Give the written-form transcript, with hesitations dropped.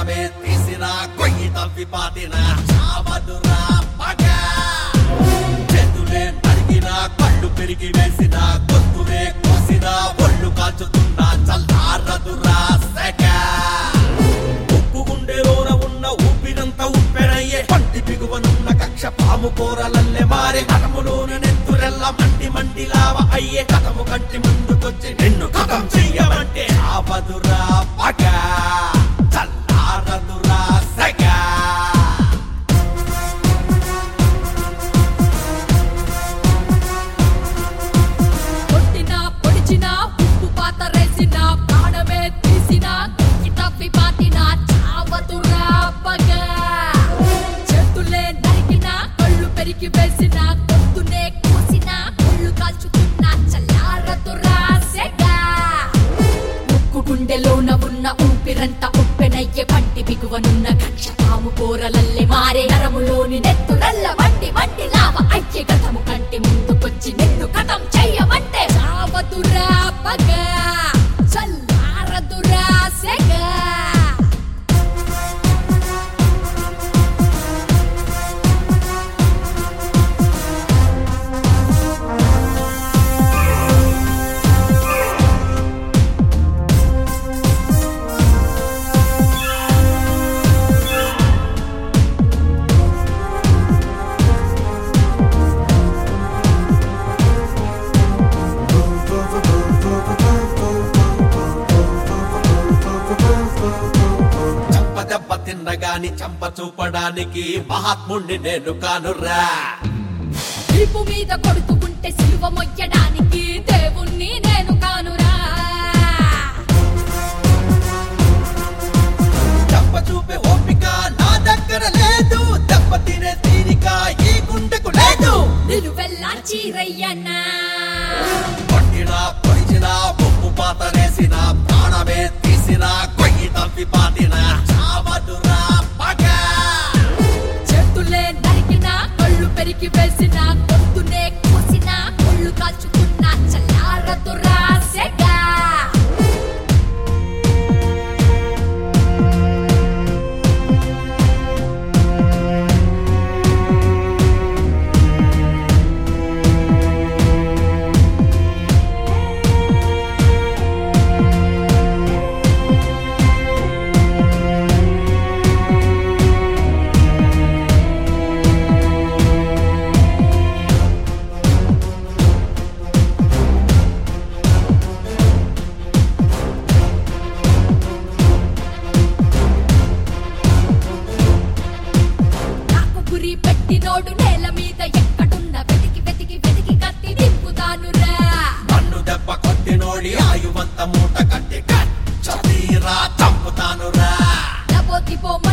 ప్రాణమే తీసిన కొయ్యి తవ్వి పాతిన చావదురా పగ చేతులే నరికిన కళ్ళు పెరిగి వేసిన గొంతులే కోసిన ఒళ్ళు కాల్చుతున్న చల్లారదురా సెగ ఉప్పు గుండెలోన ఉన్న ఊపిరంతా ఉప్పెనయ్యే పంటి బిగువనున్న కక్ష పాము కూరలల్లే మారే కటములోన నెత్తురెల్ల మంటి మంటి లావ అయ్యే కటము కంటి ముందుకొచ్చి నిన్ను కథం చెయ్యమంటే ఆపదురా పగ చల్లారదురా సెగ కొట్టినా పొడిచినా ఉప్పు పాత రేసిన ప్రాణమే తీసిన కొయ్యి తవ్వి పాతిన చావదురా పగ చేతులే నరికిన కళ్ళు పెరిగి వేసిన గొంతునే కోసిన ఒళ్ళు కాల్చుతున్న చల్లారదురా సెగ ముక్కు గుండెలోన ఉన్న ఊపిరంతా ఉప్పెనయ్యే పంటి బిగువనున్న కక్ష పాము కూరలల్లే మారే నరములోని నెత్తురల్ల మంటి మంటి లావ అయ్యే గతము కంటి ముందుకొచ్చి నిన్ను కథం చెయ్యమంటే చావదురా పగ చల్లారదురా సెగ దెబ్బ తిన్నగాని చంప చూపడానికి మహాత్ముణ్ణి నేను కానురా వీపు మీద కొడుతుంటే సిలువ మొయ్యడానికి దేవుణ్ణి నేను కానురా చంప చూపే ఓపిక నా దగ్గర లేదు దెబ్బ తినే తీరిక ఈ గుండెకు లేదు నిలువెల్లా చీరయ్యనా కొట్టినా పొడిచినా ఉప్పు పాత వేసిన ప్రాణమే తీసిన కొయ్యి తవ్వి పాతిన చావదురా పగ చేతులే నరికిన కళ్ళు పెరిగి వేసిన గొంతునే కోసిన ఒళ్ళు కాల్చుకున్న చల్లారదురా సెగ నాకు గురి పెట్టినోడు నేల మీద ఎక్కడున్న వెతికి వెతికి వెతికి కత్తి దింపుతానురా నన్ను దెబ్బ కొట్టినోడి ఆయువంత మూట కట్టి తీరా చంపుతానురా నబోతి